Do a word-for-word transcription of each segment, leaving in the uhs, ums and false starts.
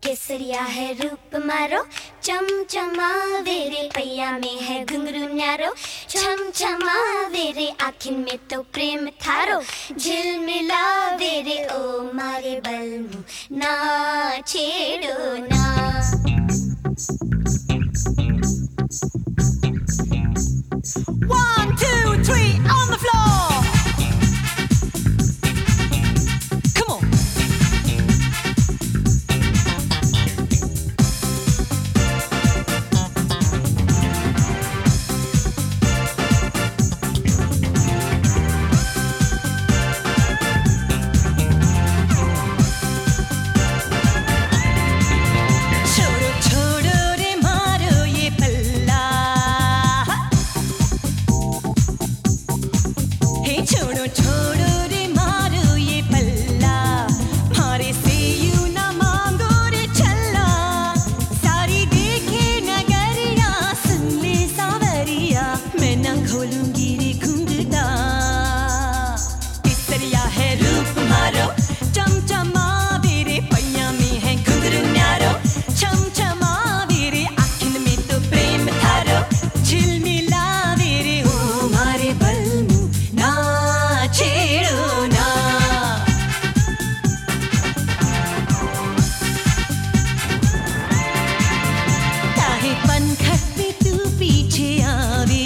केसरिया है रूप मारो चमचमावे रे, पैया में है घुंघरू न्यारो छमछमावे रे, आँखिन में तो प्रेम थारो झिलमिलावे रे। ओ मारे बलमु ना छेड़ो ना। One, two, three, on the floor. Come on. छोड़ो छोड़ो रे मारो ये पल्ला, हे छोड़ो छोड़ो रे मारो ये पल्ला, मारे से यूं ना मांगो रे छल्ला, सारी देखे नगरिया सुन ले सांवरिया, मैं ना खोलूंगी रे घूंघटा। केसरिया है रूप मारो चमचमावे रे, पैया में है घुंघरू न्यारो छमछमावे रे, आँखिन में तो प्रेम थारो झिलमिलावे रे। ओ मारे बलमु ना छेड़ो ना। काहे पनघट पे तू पीछे आवे,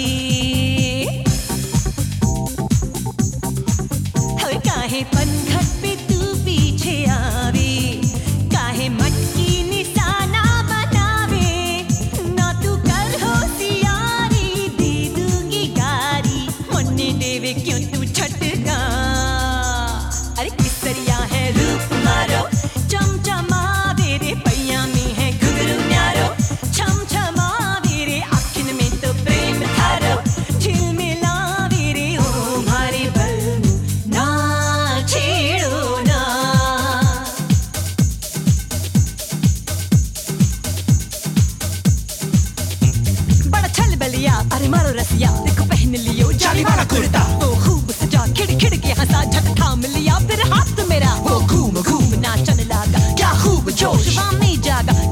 होय काहे पनघट पे तू पीछे आवे, काहे मटकी निशाना बनावे, ना तू कर होशियारी दे दूंगी गारी, मन्ने देवे क्यों तू छटका। अरे केसरिया है रूप मारो चमचमावे रे, पैया में है घुंघरू न्यारो छमछमावे रे, आँखिन में तो प्रेम थारो झिलमिलावे रे। ओ मारे बलमु ना छेड़ो ना। बड़ा छल बलिया अरे मारो रसिया, देखो पहन लियो जाली वाला कुर्ता, वो खूब सजा खिड़ खिड़ के हंसा, झट थाम लिया फिर हाथ मेरा, वो घूम घूम नाचने लगा, क्या खूब जोश में जागा,